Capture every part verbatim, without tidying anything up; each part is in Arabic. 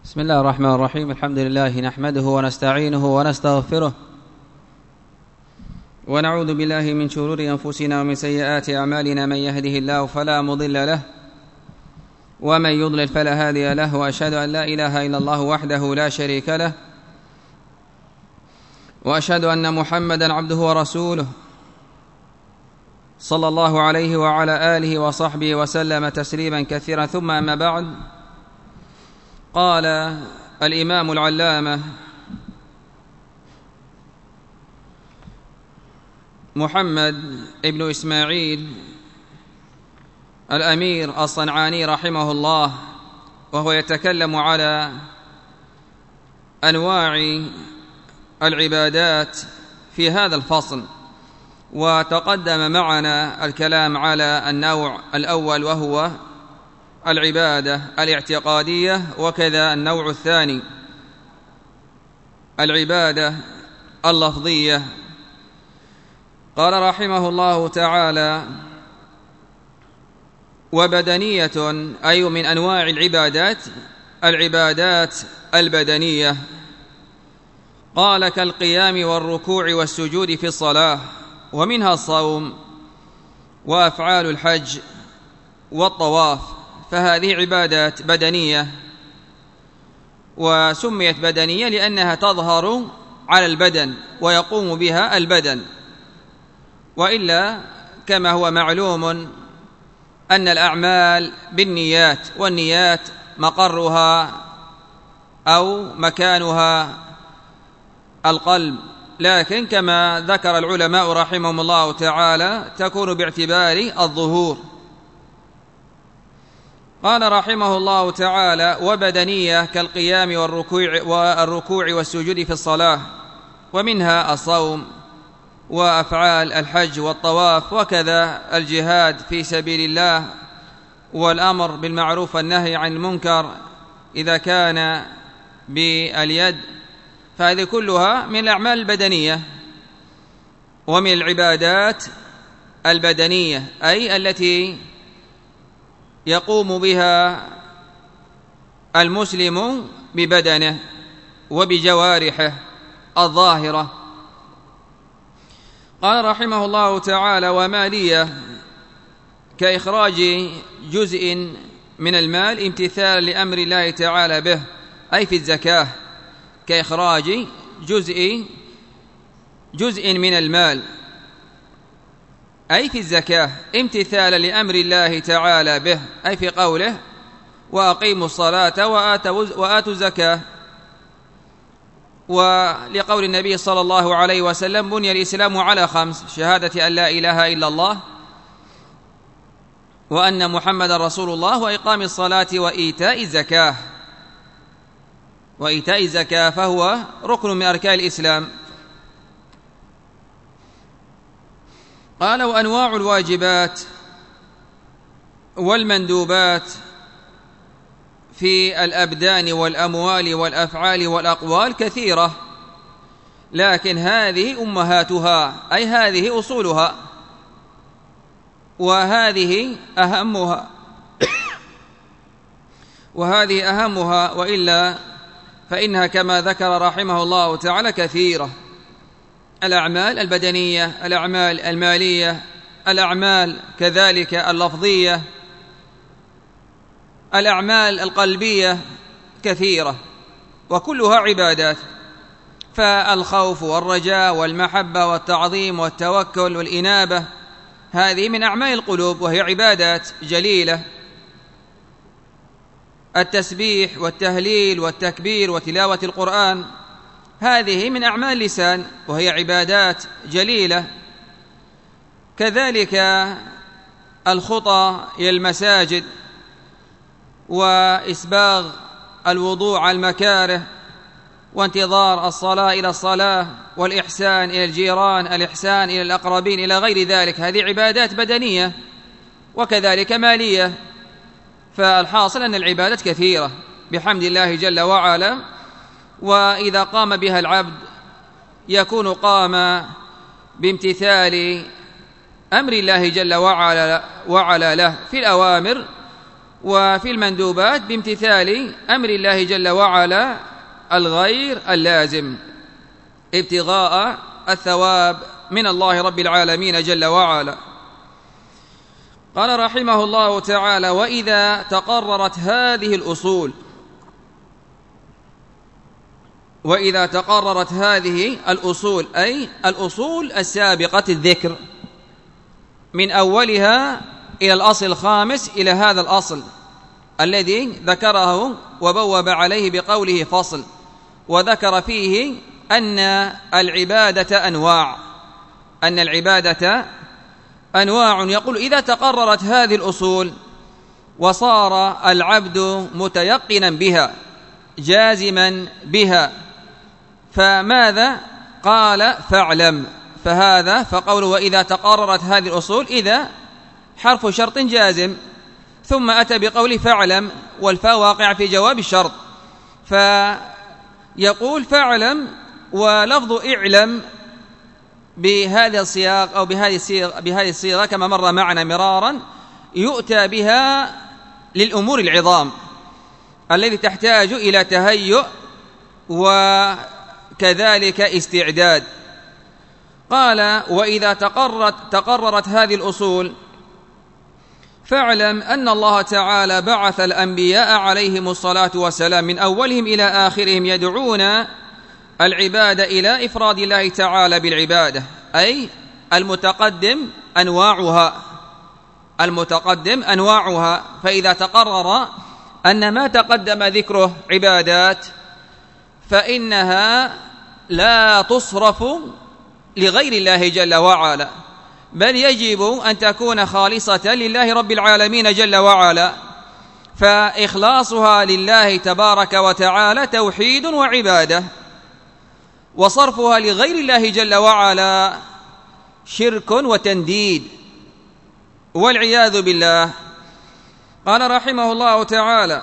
بسم الله الرحمن الرحيم. الحمد لله نحمده ونستعينه ونستغفره ونعوذ بالله من شرور أنفسنا ومن سيئات أعمالنا. من يهده الله فلا مضل له ومن يضلل فلا هادي له، وأشهد أن لا إله إلا الله وحده لا شريك له، وأشهد أن محمدا عبده ورسوله صلى الله عليه وعلى آله وصحبه وسلم تسليما كثيرا. ثم أما بعد، قال الإمام العلامة محمد ابن إسماعيل الأمير الصنعاني رحمه الله، وهو يتكلم على أنواع العبادات في هذا الفصل، وتقدم معنا الكلام على النوع الأول وهو العبادة الاعتقادية، وكذا النوع الثاني العبادة اللفظية. قال رحمه الله تعالى: وبدنية، أي من أنواع العبادات العبادات البدنية. قال: كالقيام والركوع والسجود في الصلاة، ومنها الصوم وأفعال الحج والطواف، فهذه عبادات بدنية، وسميت بدنية لأنها تظهر على البدن ويقوم بها البدن، وإلا كما هو معلوم أن الأعمال بالنيات، والنيات مقرها أو مكانها القلب، لكن كما ذكر العلماء رحمهم الله تعالى تكون باعتبار الظهور. قال رحمه الله تعالى: وبدنية كالقيام والركوع والركوع والسجود في الصلاة، ومنها الصوم وأفعال الحج والطواف، وكذا الجهاد في سبيل الله والأمر بالمعروف والنهي عن المنكر إذا كان باليد، فهذه كلها من الأعمال البدنية ومن العبادات البدنية، أي التي يقوم بها المسلم ببدنه وبجوارحه الظاهرة. قال رحمه الله تعالى: ومالية كإخراج جزء من المال امتثالا لأمر الله تعالى به، أي في الزكاة، كإخراج جزء جزء من المال أي في الزكاة امتثالا لأمر الله تعالى به، أي في قوله: وأقيموا الصلاة وآتوا الزكاة، ولقول النبي صلى الله عليه وسلم: بني الإسلام على خمس: شهادة أن لا إله إلا الله وأن محمد رسول الله وإقام الصلاة وإيتاء الزكاة. وإيتاء الزكاة فهو ركن من أركان الإسلام. قال: وأنواع الواجبات والمندوبات في الأبدان والأموال والأفعال والأقوال كثيرة، لكن هذه أمهاتها، أي هذه أصولها، وهذه أهمها وهذه أهمها وإلا فإنها كما ذكر رحمه الله تعالى كثيرة: الأعمال البدنية، الأعمال المالية، الأعمال كذلك اللفظية، الأعمال القلبية كثيرة، وكلها عبادات. فالخوف والرجاء والمحبة والتعظيم والتوكل والإنابة هذه من أعمال القلوب وهي عبادات جليلة. التسبيح والتهليل والتكبير وتلاوة القرآن هذه من أعمال اللسان وهي عبادات جليلة. كذلك الخطى إلى المساجد وإسباغ الوضوء على المكاره وانتظار الصلاة إلى الصلاة والإحسان إلى الجيران، الإحسان إلى الأقربين، إلى غير ذلك، هذه عبادات بدنية وكذلك مالية. فالحاصل أن العبادات كثيرة بحمد الله جل وعلا، وإذا قام بها العبد يكون قام بامتثال أمر الله جل وعلا, وعلا له في الأوامر وفي المندوبات بامتثال أمر الله جل وعلا الغير اللازم ابتغاء الثواب من الله رب العالمين جل وعلا. قال رحمه الله تعالى: وإذا تقررت هذه الأصول وإذا تقررت هذه الأصول أي الأصول السابقة الذكر من أولها إلى الأصل الخامس إلى هذا الأصل الذي ذكره وبوب عليه بقوله فصل، وذكر فيه أن العبادة أنواع أن العبادة أنواع يقول: إذا تقررت هذه الأصول وصار العبد متيقنا بها جازما بها فماذا؟ قال: فاعلم. فهذا فقوله وإذا تقررت هذه الأصول إذا حرف شرط جازم، ثم أتى بقوله فاعلم، والفاء واقع في جواب الشرط، فيقول فاعلم، ولفظ اعلم بهذا السياق أو بهذه الصيغة بهذه الصيغة كما مر معنا مرارا يؤتى بها للأمور العظام التي تحتاج إلى تهيؤ وكذلك استعداد. قال: وإذا تقررت, تقررت هذه الأصول فاعلم أن الله تعالى بعث الأنبياء عليهم الصلاة والسلام من أولهم إلى آخرهم يدعون العباد إلى إفراد الله تعالى بالعبادة، أي المتقدم أنواعها المتقدم أنواعها فإذا تقرر أن ما تقدم ذكره عبادات فإنها لا تصرف لغير الله جل وعلا، بل يجب أن تكون خالصة لله رب العالمين جل وعلا، فإخلاصها لله تبارك وتعالى توحيد وعبادة، وصرفها لغير الله جل وعلا شرك وتنديد والعياذ بالله. قال رحمه الله تعالى: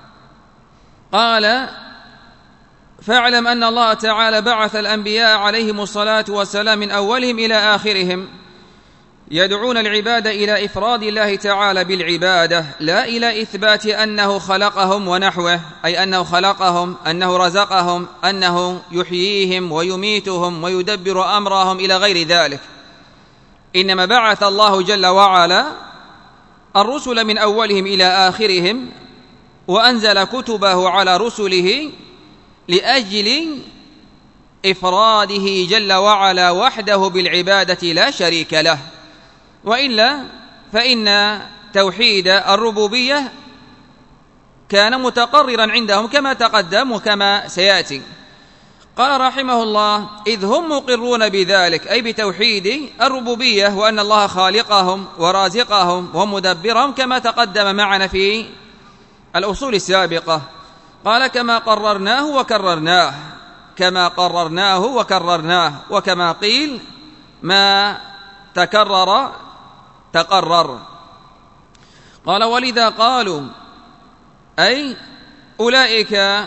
قال: فاعلم أن الله تعالى بعث الأنبياء عليهم الصلاة والسلام من أولهم إلى آخرهم يدعون العباد إلى إفراد الله تعالى بالعبادة، لا إلى إثبات أنه خلقهم ونحوه، أي أنه خلقهم، أنه رزقهم، أنه يحييهم ويميتهم ويدبر أمرهم إلى غير ذلك. إنما بعث الله جل وعلا الرسل من أولهم إلى آخرهم وأنزل كتبه على رسله لأجل إفراده جل وعلا وحده بالعبادة لا شريك له، وإلا فإن توحيد الربوبية كان متقررا عندهم كما تقدم وكما سيأتي. قال رحمه الله: إذ هم مقرون بذلك، أي بتوحيد الربوبية وأن الله خالقهم ورازقهم ومدبرهم كما تقدم معنا في الأصول السابقة. قال: كما قررناه وكررناه كما قررناه وكررناه وكما قيل ما تكرر تقرر. قال: ولذا قالوا، أي أولئك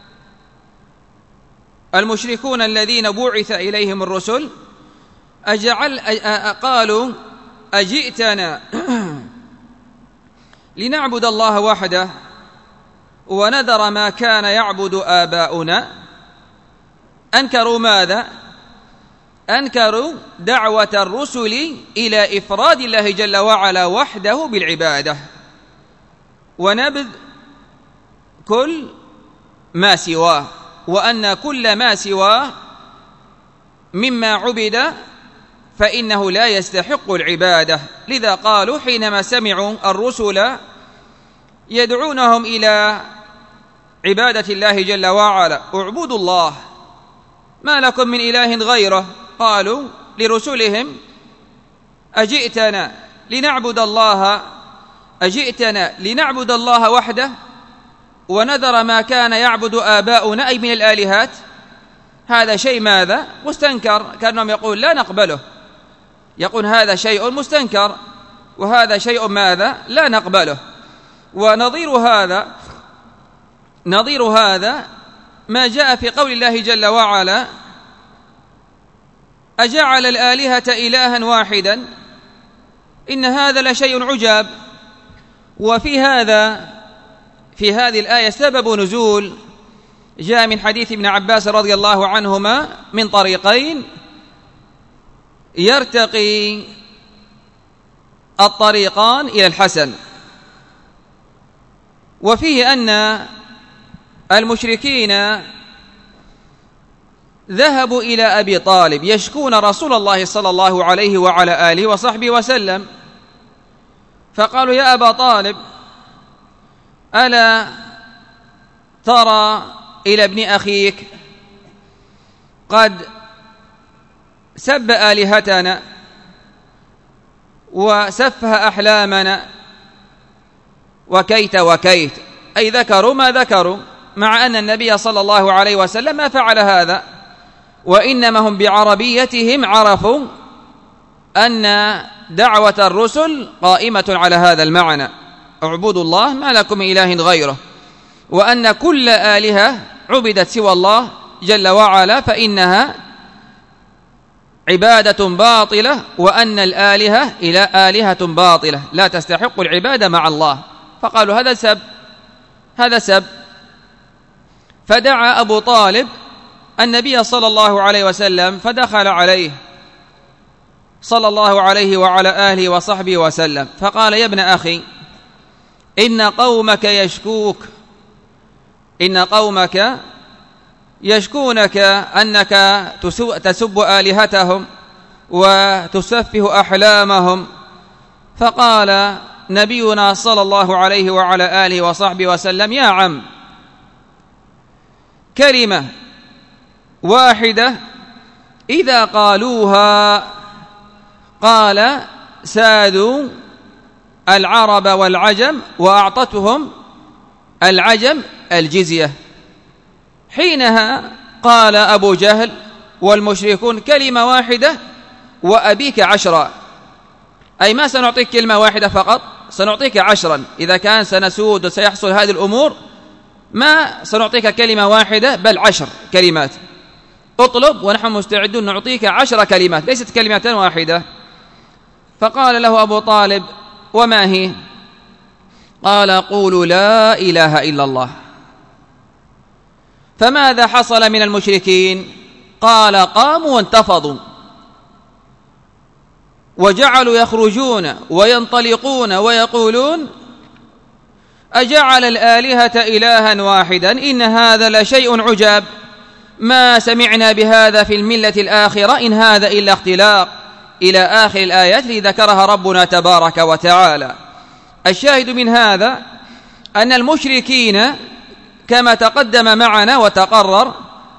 المشركون الذين بعث إليهم الرسل أجعل قالوا أجئتنا لنعبد الله وحده ونذر ما كان يعبد آباؤنا. أنكروا ماذا؟ أنكروا دعوة الرسل إلى إفراد الله جل وعلا وحده بالعبادة ونبذ كل ما سواه، وأن كل ما سواه مما عبد فإنه لا يستحق العبادة. لذا قالوا حينما سمعوا الرسل يدعونهم إلى عبادة الله جل وعلا: اعبدوا الله ما لكم من إله غيره، قالوا لرسلهم: أجئتنا لنعبد الله أجئتنا لنعبد الله وحده ونذر ما كان يعبد آباؤنا، أي من الآلهات. هذا شيء ماذا؟ مستنكر، كأنهم يقول لا نقبله، يقول هذا شيء مستنكر وهذا شيء ماذا؟ لا نقبله. ونظير هذا نظير هذا ما جاء في قول الله جل وعلا: أجعل الآلهة إلها واحدا إن هذا لشيء عجاب. وفي هذا في هذه الآية سبب نزول جاء من حديث ابن عباس رضي الله عنهما من طريقين، يرتقي الطريقان إلى الحسن، وفيه أن المشركين ذهبوا إلى أبي طالب يشكون رسول الله صلى الله عليه وعلى آله وصحبه وسلم، فقالوا: يا أبا طالب، ألا ترى إلى ابن أخيك قد سب آلهتنا وسفه أحلامنا وكيت وكيت، أي ذكروا ما ذكروا، مع أن النبي صلى الله عليه وسلم ما فعل هذا، وإنما هم بعربيتهم عرفوا أن دعوة الرسل قائمة على هذا المعنى: اعبدوا الله ما لكم من إله غيره، وأن كل آلهة عبدت سوى الله جل وعلا فإنها عبادة باطلة، وأن الآلهة إلى آلهة باطلة لا تستحق العبادة مع الله. فقالوا هذا سب هذا سب فدعا أبو طالب النبي صلى الله عليه وسلم، فدخل عليه صلى الله عليه وعلى آله وصحبه وسلم فقال: يا ابن أخي، إن قومك يشكوك إن قومك يشكونك أنك تسب آلهتهم وتسفه أحلامهم. فقال نبينا صلى الله عليه وعلى آله وصحبه وسلم: يا عم، كلمة واحدة إذا قالوها قال سادوا العرب والعجم وأعطتهم العجم الجزية. حينها قال أبو جهل والمشركون: كلمة واحدة وأبيك عشرا، أي ما سنعطيك كلمة واحدة فقط، سنعطيك عشرا. إذا كان سنسود وسيحصل هذه الأمور ما سنعطيك كلمة واحدة بل عشر كلمات، اطلب ونحن مستعدون نعطيك عشر كلمات ليست كلمة واحدة. فقال له أبو طالب: وما هي؟ قال: قولوا لا إله إلا الله. فماذا حصل من المشركين؟ قال: قاموا وانتفضوا وجعلوا يخرجون وينطلقون ويقولون: أجعل الآلهة إلها واحدا إن هذا لشيء عجاب، ما سمعنا بهذا في الملة الآخرة إن هذا إلا اختلاق، إلى آخر الآيات التي ذكرها ربنا تبارك وتعالى. الشاهد من هذا أن المشركين كما تقدم معنا وتقرر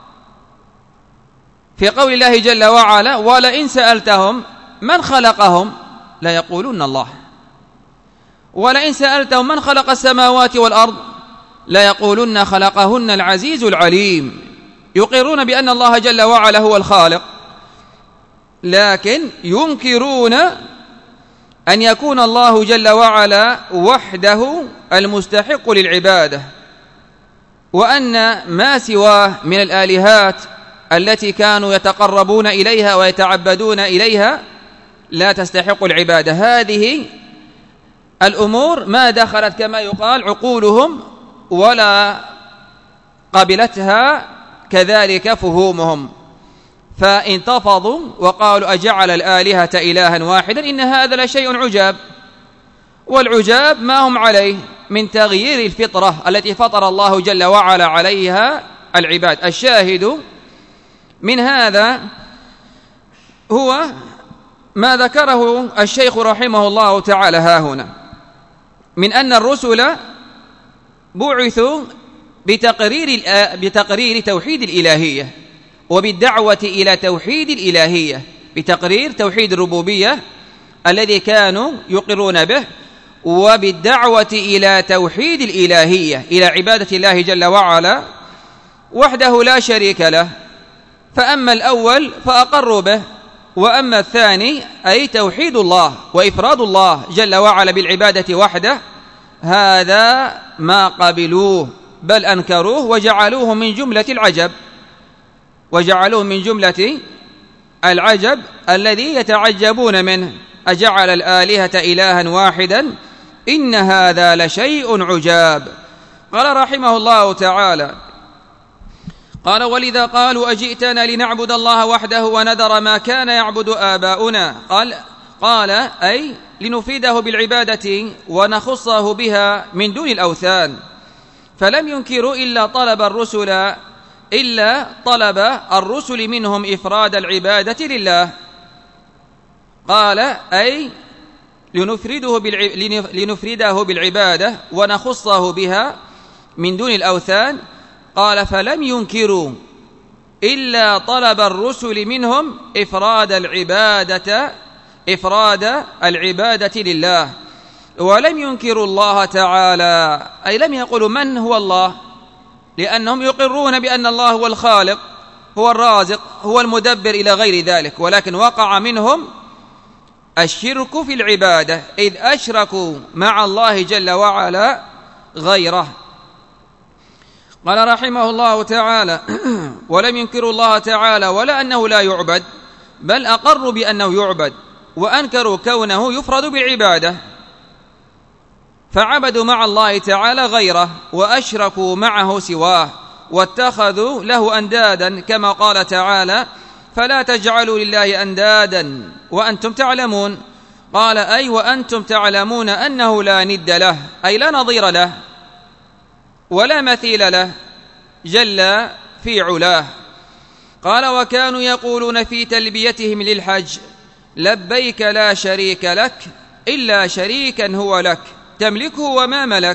في قول الله جل وعلا: ولئن سألتهم من خلقهم ليقولون الله، ولئن سألتهم من خلق السماوات والأرض ليقولن خلقهن العزيز العليم. يقرون بأن الله جل وعلا هو الخالق، لكن ينكرون أن يكون الله جل وعلا وحده المستحق للعبادة، وأن ما سواه من الآلهات التي كانوا يتقربون إليها ويتعبدون إليها لا تستحق العبادة. هذه الأمور ما دخلت كما يقال عقولهم ولا قبلتها كذلك فهومهم، فانتفضوا وقالوا: أجعل الآلهة إلها واحدا إن هذا لشيء عجاب. والعجاب ما هم عليه من تغيير الفطرة التي فطر الله جل وعلا عليها العباد. الشاهد من هذا هو ما ذكره الشيخ رحمه الله تعالى ها هنا، من أن الرسل بعثوا بتقرير بتقرير توحيد الإلهية وبالدعوة إلى توحيد الإلهية، بتقرير توحيد الربوبية الذي كانوا يقرون به، وبالدعوة إلى توحيد الإلهية، إلى عبادة الله جل وعلا وحده لا شريك له. فأما الأول فأقروا به، وأما الثاني أي توحيد الله وإفراد الله جل وعلا بالعبادة وحده، هذا ما قبلوه بل أنكروه وجعلوه من جملة العجب وجعلوه من جملة العجب الذي يتعجبون منه: أجعل الآلهة إلها واحدا إن هذا لشيء عجاب. قال رحمه الله تعالى: قال: ولذا قالوا أجئتنا لنعبد الله وحده ونذر ما كان يعبد آباؤنا. قال قال أي لنفيده بالعبادة ونخصه بها من دون الأوثان. فلم ينكروا إلا طلب الرسل إلا طلب الرسل منهم إفراد العبادة لله. قال أي لنفرده بالع... لنفرده بالعبادة ونخصه بها من دون الأوثان. قال: فلم ينكروا إلا طلب الرسل منهم إفراد العبادة إفراد العبادة لله، ولم ينكروا الله تعالى، أي لم يقولوا من هو الله، لأنهم يقرون بأن الله هو الخالق، هو الرازق، هو المدبر إلى غير ذلك، ولكن وقع منهم الشرك في العبادة، إذ أشركوا مع الله جل وعلا غيره. قال رحمه الله تعالى: ولم ينكروا الله تعالى ولا أنه لا يعبد، بل أقروا بأنه يعبد، وأنكروا كونه يفرد بالعبادة، فعبدوا مع الله تعالى غيره وأشركوا معه سواه، واتخذوا له أندادا، كما قال تعالى: فلا تجعلوا لله أندادا وأنتم تعلمون. قال: أي وأنتم تعلمون أنه لا ند له، أي لا نظير له ولا مثيل له جل في علاه. قال: وكانوا يقولون في تلبيتهم للحج: لبيك لا شريك لك إلا شريكا هو لك تملكه وما ملك.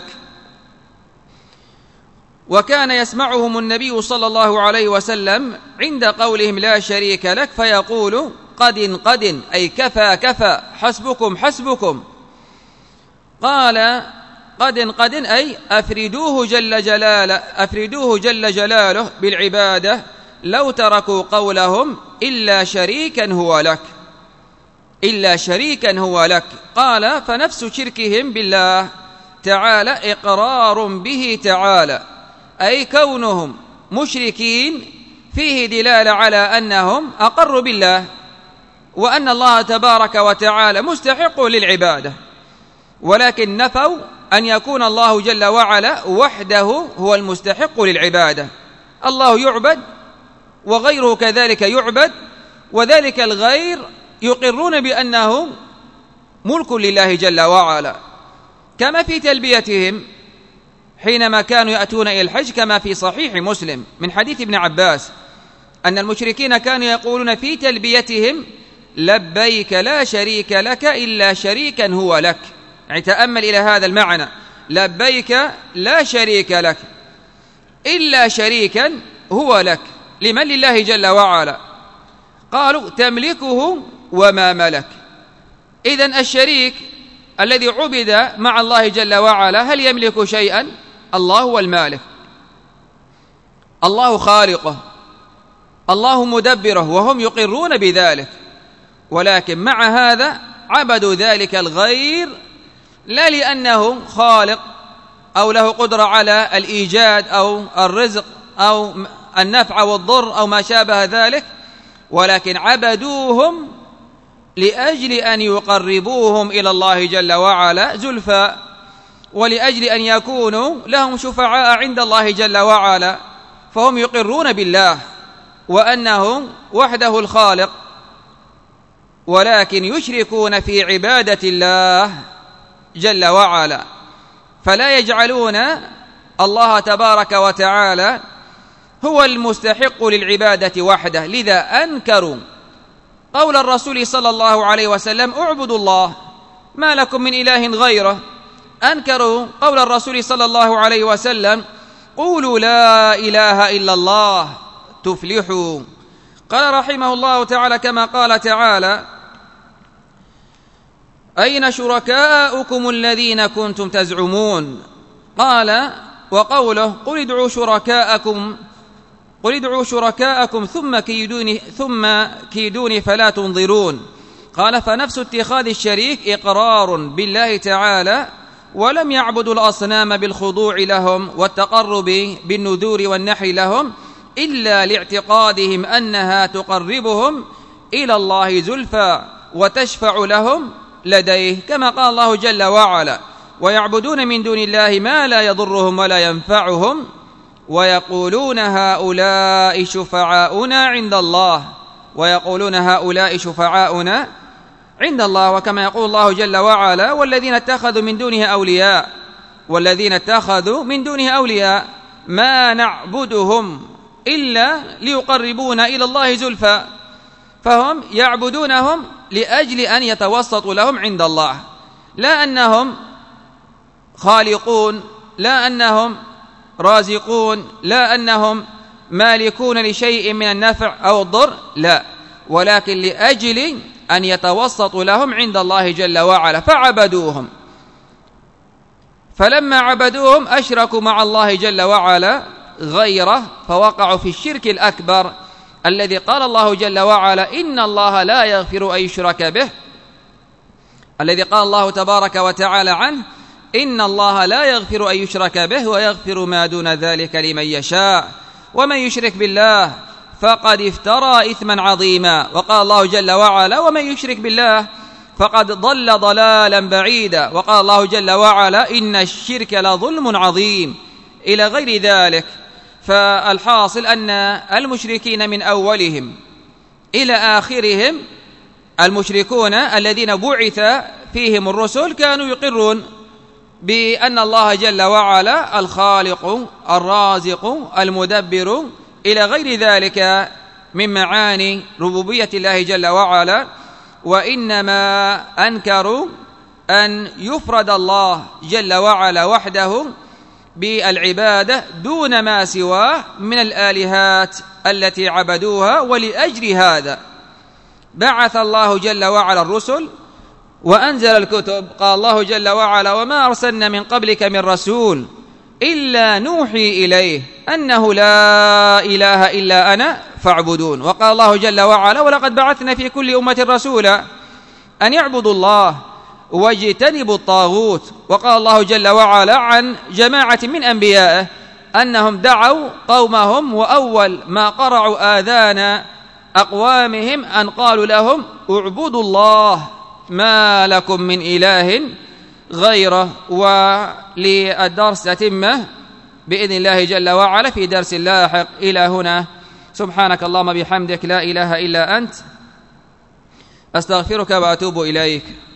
وكان يسمعهم النبي صلى الله عليه وسلم عند قولهم لا شريك لك فيقول: قد قد، أي كفى كفى، حسبكم حسبكم. قال: قد قد، أي أفردوه جل جلاله أفردوه جل جلاله بالعبادة لو تركوا قولهم إلا شريكا هو لك إلا شريكا هو لك. قال: فنفس شركهم بالله تعالى إقرار به تعالى، أي كونهم مشركين فيه دلالة على أنهم أقروا بالله، وأن الله تبارك وتعالى مستحق للعبادة، ولكن نفوا أن يكون الله جل وعلا وحده هو المستحق للعبادة. الله يعبد وغيره كذلك يعبد، وذلك الغير يقرون بأنه ملك لله جل وعلا، كما في تلبيتهم حينما كانوا يأتون إلى الحج، كما في صحيح مسلم من حديث ابن عباس أن المشركين كانوا يقولون في تلبيتهم: لبيك لا شريك لك إلا شريكا هو لك. يعني تأمل إلى هذا المعنى: لبيك لا شريك لك إلا شريكا هو لك، لمن؟ لله جل وعلا. قالوا: تملكه وما ملك. إذن الشريك الذي عبد مع الله جل وعلا هل يملك شيئا؟ الله هو المالك، الله خالقه، الله مدبره، وهم يقرون بذلك، ولكن مع هذا عبدوا ذلك الغير لا لأنه خالق أو له قدرة على الإيجاد أو الرزق أو النفع والضر أو ما شابه ذلك، ولكن عبدوهم لأجل أن يقربوهم إلى الله جل وعلا زلفى، ولأجل أن يكونوا لهم شفعاء عند الله جل وعلا. فهم يقرون بالله وأنه وحده الخالق، ولكن يشركون في عبادة الله جل وعلا، فلا يجعلون الله تبارك وتعالى هو المستحق للعبادة وحده. لذا أنكروا قول الرسول صلى الله عليه وسلم: اعبدوا الله ما لكم من إله غيره. أنكروا قول الرسول صلى الله عليه وسلم: قولوا لا إله إلا الله تفلحوا. قال رحمه الله تعالى كما قال تعالى: أين شركاؤكم الذين كنتم تزعمون. قال: وقوله: قل ادعوا شركاءكم قل ادعوا شركاءكم ثم كيدوني ثم كيدوني فلا تنظرون. قال: فنفس اتخاذ الشريك إقرار بالله تعالى، ولم يعبدوا الأصنام بالخضوع لهم والتقرب بالنذور والنحر لهم إلا لاعتقادهم أنها تقربهم إلى الله زلفى وتشفع لهم لديه، كما قال الله جل وعلا: ويعبدون من دون الله ما لا يضرهم ولا ينفعهم ويقولون هؤلاء شفعاؤنا عند الله ويقولون هؤلاء شفعاؤنا عند الله. وكما يقول الله جل وعلا: والذين اتخذوا من دونه أولياء والذين اتخذوا من دونه أولياء ما نعبدهم إلا ليقربونا إلى الله زلفى. فهم يعبدونهم لأجل أن يتوسطوا لهم عند الله، لا أنهم خالقون، لا أنهم رازقون، لا أنهم مالكون لشيء من النفع أو الضر، لا، ولكن لأجل أن يتوسطوا لهم عند الله جل وعلا فعبدوهم. فلما عبدوهم أشركوا مع الله جل وعلا غيره فوقعوا في الشرك الأكبر الذي قال الله جل وعلا: إن الله لا يغفر أن يشرك به، الذي قال الله تبارك وتعالى عنه: إن الله لا يغفر أن يشرك به ويغفر ما دون ذلك لمن يشاء ومن يشرك بالله فقد افترى إثما عظيما. وقال الله جل وعلا: ومن يشرك بالله فقد ضل ضلالا بعيدا. وقال الله جل وعلا: إن الشرك لظلم عظيم، إلى غير ذلك. فالحاصل أن المشركين من أولهم إلى آخرهم، المشركون الذين بعث فيهم الرسل، كانوا يقرون بأن الله جل وعلا الخالق الرازق المدبر إلى غير ذلك من معاني ربوبية الله جل وعلا، وإنما أنكروا أن يفرد الله جل وعلا وحده بالعبادة دون ما سواه من الآلهات التي عبدوها. ولأجل هذا بعث الله جل وعلا الرسل وأنزل الكتب. قال الله جل وعلا: وما أرسلنا من قبلك من رسول إلا نوحي إليه أنه لا إله إلا أنا فاعبدون. وقال الله جل وعلا: ولقد بعثنا في كل أمة رسولا أن يعبدوا الله واجتنبوا الطاغوت. وقال الله جل وعلا عن جماعة من أنبيائه أنهم دعوا قومهم، وأول ما قرعوا آذان أقوامهم أن قالوا لهم: اعبدوا الله ما لكم من إله غيره. وللدرس تتمه بإذن الله جل وعلا في درس لاحق. إلى هنا، سبحانك اللهم بحمدك، لا إله إلا أنت، أستغفرك وأتوب إليك.